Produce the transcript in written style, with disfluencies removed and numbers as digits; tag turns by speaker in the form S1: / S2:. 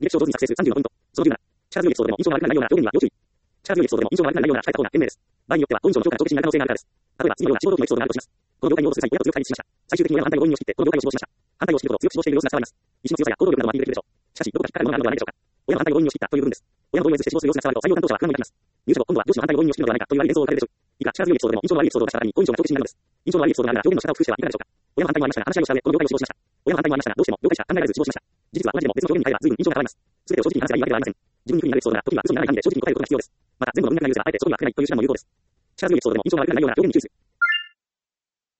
S1: 履歴書を上手に作成する30のポイント。その10なら、力強いエピソードでも印象が悪くなる内容なら表現には要注意。力強いエピソードでも印象が悪くなる内容なら控えた方が賢明です。場合によっては、好印象の評価が上下値になる可能性があるからです。例えば、次のような志望動機のエピソードがあるとします。この業界に応募する際、親と強く対立しました。最終的に親は反対の要因を知って、この業界を志望しました。反対を知るほど強く志望している様子が伝わります。意志の強さや行動力などはアピールできるでしょう。しかし、どこか引っかかるものがあるのではないでしょうか。親の反対の要因を知ったという部分です。親の同意を得ずして志望する様子が伝わると、採用担当者は不安になります。入社後、今度は上司の反対の要因を知るのではないかという連想をされるでしょう。以下、力強いエピソードでも印象の悪いエピソードを出した方に好印象が一口になるのです。印象の悪いエピソードがあるなら表現の仕方を工夫してはいかがでしょうか。親の反対もありましたが、話し合いをした上で、この業界を志望しました。親の反対もありましたが、どうしても業界しか考えられず志望しました。事実は同じでも別の表現に変えれば随分印象が変わります。すべてを正直に話せばいいわけではありません。自分に不利になるエピソードが時には嘘にならないためで正直に答えることが必要です。また、全部の文脈が言うならあえて正直には触れないという手段も有効です。力強いエピソードでも印象が悪くなる内容なら表現に注意する。